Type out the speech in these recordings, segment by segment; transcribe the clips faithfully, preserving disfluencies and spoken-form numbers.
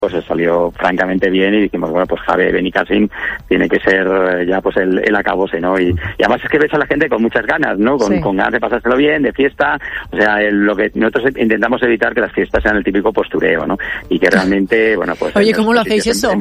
pues salió francamente bien y dijimos, bueno, pues Javi Benicassim tiene que ser ya pues el, el acabose, ¿no? Y, y además es que ves a la gente con muchas ganas, ¿no? Con, sí. con ganas de pasárselo bien, de fiesta, o sea, el, lo que nosotros intentamos evitar que las fiestas sean el típico postureo, ¿no? Y que realmente, bueno, pues... Oye, ¿cómo lo hacéis eso?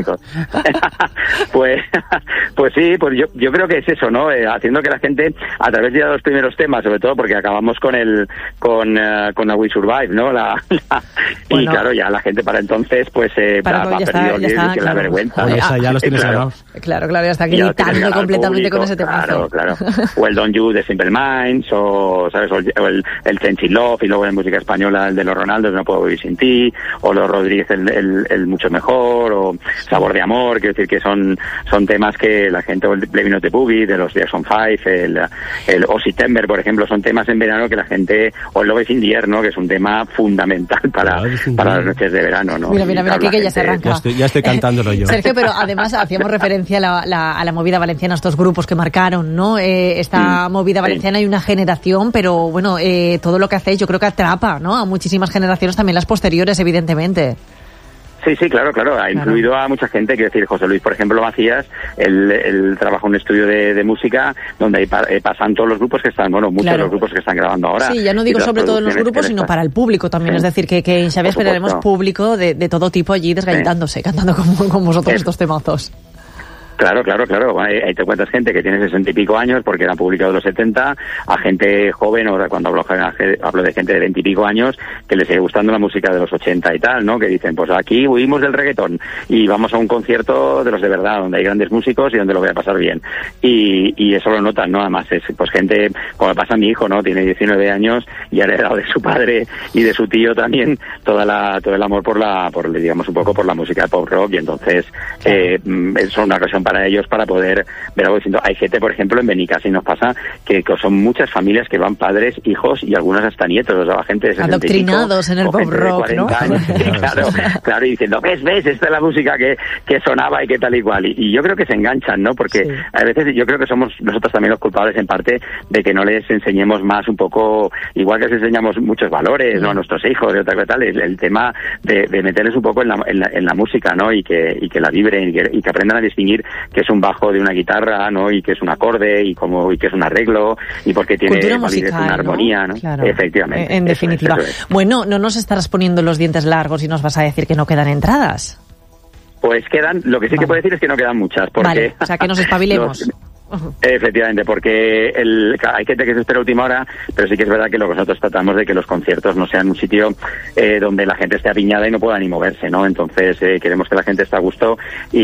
pues pues sí, pues yo yo creo que es eso, ¿no? Eh, haciendo que la gente, a través de los primeros temas, sobre todo porque acabamos con el con, uh, con A We Survive, ¿no? La, la, bueno. Y claro, ya la gente para entonces pues eh, para, ha, ha ya perdido está, ya está, la claro. vergüenza. Oye, esa ya los tienes claro. ganados. Claro, claro, ya está gritando completamente con ese tema. Claro, claro. O el Don't You de Simple Minds, o, ¿sabes? O el, o el, el Change in Love, y luego en música española el de los Ronaldos, No Puedo Vivir Sin Ti, o los Rodríguez, el, el, el Mucho Mejor, o Sabor de Amor, quiero decir que son son temas que la gente, o el Blame Not the Boogie, de los Jackson Five, el, el O September, por ejemplo, son temas en verano que la gente, o el Love is in the Air, ¿no? Que es un tema fundamental para, para las noches de verano, ¿no? Mira, mira, mira, aquí que ya se arranca. Ya estoy, ya estoy cantándolo yo. Sergio, pero además hacíamos referencia a la, la, a la movida valenciana, estos grupos que marcaron, ¿no? Eh, esta mm, movida valenciana, sí. Hay una generación, pero bueno, eh, todo lo que hacéis yo creo que atrapa, ¿no? A muchísimas generaciones, también las posteriores, evidentemente. Sí, sí, claro, claro, ha influido claro. a mucha gente, quiero decir, José Luis, por ejemplo, Macías, él, él trabaja en un estudio de, de música donde hay, eh, pasan todos los grupos que están, bueno, muchos claro. de los grupos que están grabando ahora. Sí, ya no digo sobre todo en los grupos, sino para el público también, sí. Es decir, que, que en Xavi esperaremos público de, de todo tipo allí desgallitándose, sí. cantando con, con vosotros sí. estos temazos. Claro, claro, claro. Ahí, ahí te cuentas gente que tiene sesenta y pico años porque era publicado de los setenta, a gente joven, o cuando hablo, hablo de gente de veinte y pico años, que les sigue gustando la música de los ochenta y tal, ¿no? Que dicen, pues aquí huimos del reggaetón y vamos a un concierto de los de verdad, donde hay grandes músicos y donde lo voy a pasar bien. Y, y eso lo notan, ¿no? Además es, pues gente, como me pasa a mi hijo, ¿no? Tiene diecinueve años y ha heredado de su padre y de su tío también toda la, todo el amor por la, por, digamos, un poco por la música de pop rock, y entonces, eh, es una ocasión para ellos para poder ver algo distinto. Hay gente, por ejemplo, en Benicassim nos pasa que, que son muchas familias que van padres, hijos y algunos hasta nietos, o sea, gente de sesenta y cinco, adoctrinados en el pop rock, ¿no? Años, claro, claro, y diciendo, ves, ves, esta es la música que, que sonaba y que tal y cual. Y, y yo creo que se enganchan, ¿no? Porque sí. a veces yo creo que somos nosotros también los culpables en parte de que no les enseñemos más un poco, igual que les enseñamos muchos valores, sí. ¿no? A nuestros hijos, de otra cosa tal, el, el tema de, de meterles un poco en la, en la, en la música, ¿no? Y que, y que la vibren y que, y que aprendan a distinguir que es un bajo de una guitarra, ¿no? Y que es un acorde y como y que es un arreglo y porque tiene cultura musical, una armonía, ¿no? Claro. Efectivamente. En, en definitiva. Es, es. Bueno, no nos estarás poniendo los dientes largos y nos vas a decir que no quedan entradas. Pues quedan, lo que sí vale. que puedo decir es que no quedan muchas, porque vale. O sea, que nos espabilemos. los, efectivamente, porque el, hay gente que se espera a última hora, pero sí que es verdad que lo que nosotros tratamos de que los conciertos no sean un sitio eh, donde la gente esté apiñada y no pueda ni moverse, ¿no? Entonces eh, queremos que la gente esté a gusto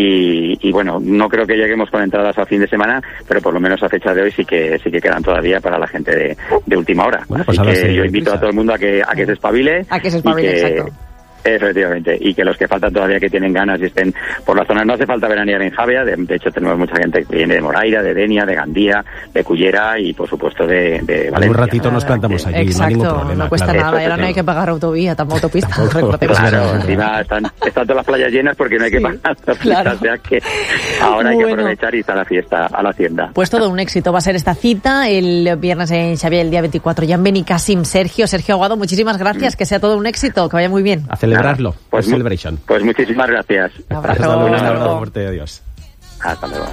y, y bueno, no creo que lleguemos con entradas a fin de semana, pero por lo menos a fecha de hoy sí que sí que quedan todavía para la gente de, de última hora. Bueno, Así pues que sí, yo invito prisa. a todo el mundo a que a que se espabile. A que se espabile, que, exacto. Efectivamente, y que los que faltan todavía que tienen ganas y estén por la zona, no hace falta veranear en Javea, de, de hecho tenemos mucha gente que viene de Moraira, de Denia, de Gandía, de Cullera y por supuesto de, de Valencia. Un ratito nos plantamos allí, exacto, no hay ningún problema. No cuesta claro. nada, y ahora no hay que pagar autovía, tampoco autopista. Claro, encima están, están todas las playas llenas porque no hay que sí, pagar la claro. O sea que ahora hay bueno. que aprovechar y ir a la fiesta, a la hacienda. Pues todo un éxito va a ser esta cita el viernes en Xavier, el día veinticuatro, ya en Benicassim. Sergio, Sergio Aguado, muchísimas gracias, que sea todo un éxito, que vaya muy bien. A celebrarlo. Pues Celebration. Pues muchísimas gracias. Un abrazo. Hasta luego. Hasta luego. Fuerte, adiós. Hasta luego.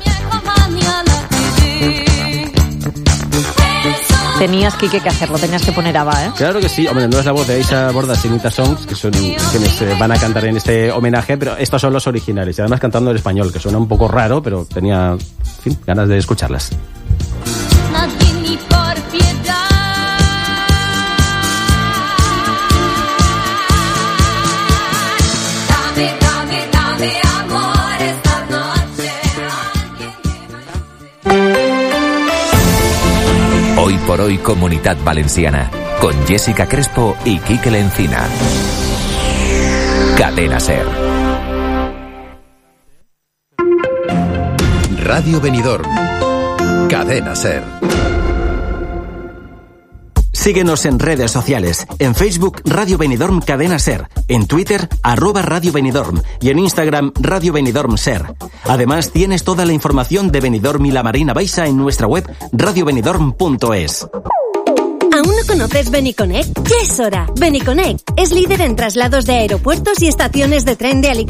Tenías, Quique, que hacerlo, tenías que poner ABBA, ¿eh? Claro que sí, hombre, no es la voz de Aisha Bordas y Nita Songs, que son quienes eh, van a cantar en este homenaje, pero estos son los originales, y además cantando en español, que suena un poco raro, pero tenía, en fin, ganas de escucharlas. Hoy por hoy, Comunidad Valenciana, con Jessica Crespo y Quique Lencina. Cadena SER. Radio Benidorm. Cadena SER. Síguenos en redes sociales. En Facebook, Radio Benidorm Cadena SER. En Twitter, arroba Radio Benidorm. Y en Instagram, Radio Benidorm SER. Además, tienes toda la información de Benidorm y la Marina Baixa en nuestra web radio benidorm punto es. ¿Aún no conoces Beniconnect? Ya es hora. Beniconnect es líder en traslados de aeropuertos y estaciones de tren de Alicante